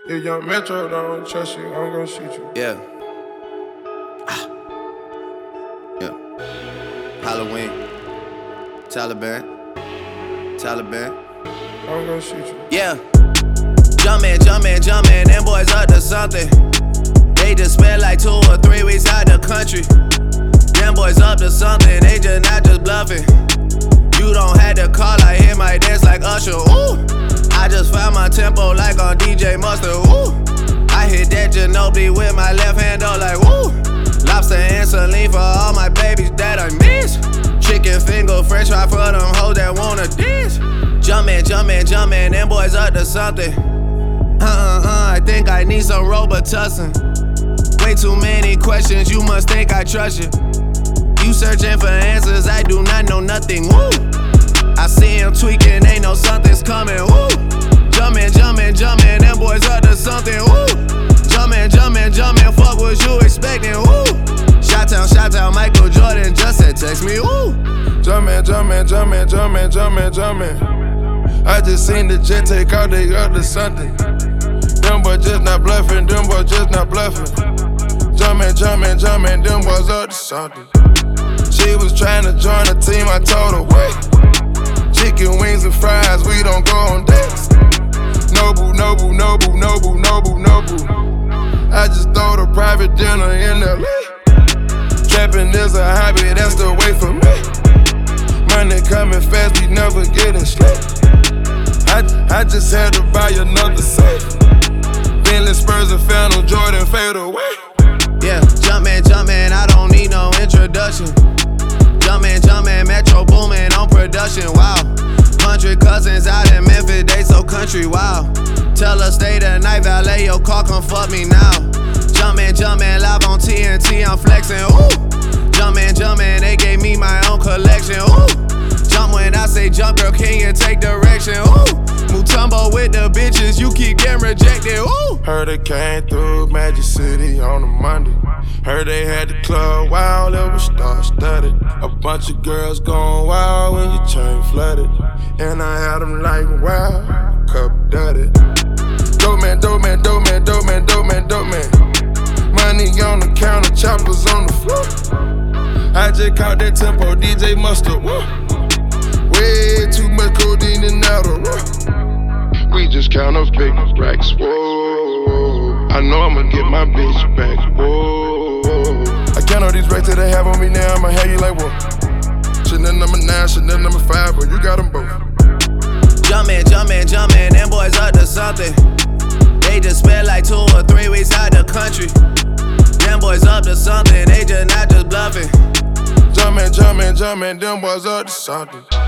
If young Metro don't trust you, I'm gon' shoot you. Yeah. Yeah. Halloween. Taliban. I'm gon' shoot you. Yeah. Jumpin', them boys up to something. They just spent like 2 or 3 weeks out the country. Them boys up to something, they just not just bluffing. You don't have to call, I hit my dance like Usher, ooh. I just found my tempo like on DJ Mustard, ooh. I hit that Ginobili with my left hand, though, like, woo. Lobster and saline for all my babies that I miss. Chicken finger, french fry for them hoes that wanna dance. Jumpin', them boys up to something. I think I need some Robitussin. Way too many questions, you must think I trust you. You searching for answers, I do not know nothing, woo. I see him tweaking, ain't no something's coming, woo. Jumpin', them boys up to something, woo. Jumpin', fuck what you expecting, woo. Shout out, Michael Jordan just said text me, woo. Jumpin'. I just seen the jet take out, they up to something. Them boys just not bluffing, Jumpin', them boys up to something. She was trying to join the team, I told her wait. Chicken wings and fries, we don't go on dates. Nobu. I just throw the private dinner in LA. Trapping is a hobby, that's the way for me. Money coming fast, we never getting sleep. I just had to buy another safe. Bentley Spurs and Phantom Jordan fade away. Yeah, jumpin', I don't need no introduction. Jumpin', Metro boomin' on production, wow. 100 cousins out in Memphis, they so country, wow. Tell her stay the night, valet your car, come fuck me now. Jumpin', live on TNT, I'm flexin', ooh. Jumpin', they gave me my own collection, ooh. Jump when I say jump, girl, can you take direction, ooh. Mutombo with the bitches, you keep getting rejected, ooh. Heard it came through Magic City on a Monday. Heard they had the club wild, it was star-studded. A bunch of girls going wild when your chain flooded. And I had them like, wow, cup dirty. Dope man. Money on the counter, choppers on the floor. I just caught that tempo, DJ Mustard, woo. Way too much codeine and Adderall. We just count up big racks, whoa. I know I'ma get my bitch back, whoa. I count all these racks that they have on me now, I'ma have you like, whoa. Chanel number 9, Chanel number 5, but you got them both. Jumpin', them boys up to something. They just spent like 2 or 3 weeks out the country. Them boys up to something, they just not just bluffing. Jumpin', them boys up to something.